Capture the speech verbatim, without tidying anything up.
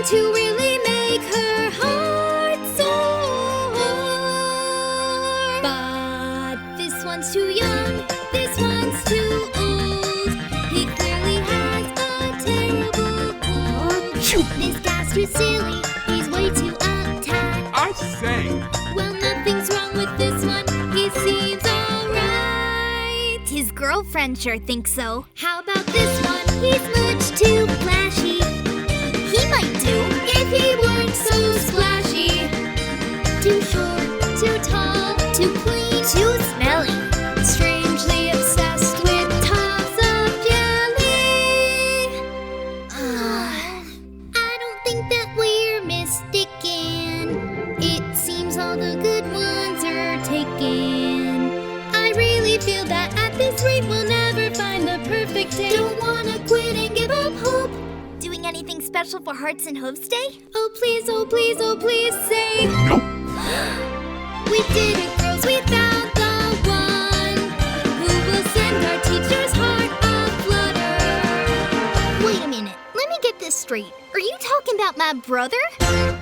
to really make her heart soar. But this one's too young, this one's too old. He clearly has a terrible cold. This guy's too silly, he's way too uptight. I say! Well, nothing's wrong with this one, he seems alright. His girlfriend sure thinks so. How about this one? He's much too flashy. He might do if he weren't so splashy. Too short, too tall, too clean, too smelly. Strangely obsessed with tubs of jelly. I don't think that we're mistaken. It seems all the good ones are taken. I really feel that at this rate we'll never find the perfect day. Don't wanna quit and give up hope. Doing anything special for Hearts and Hooves Day? Oh please, oh please, oh please say. Nope. We did it, girls, we found the one who will send our teacher's heart a flutter. Wait a minute, let me get this straight. Are you talking about my brother?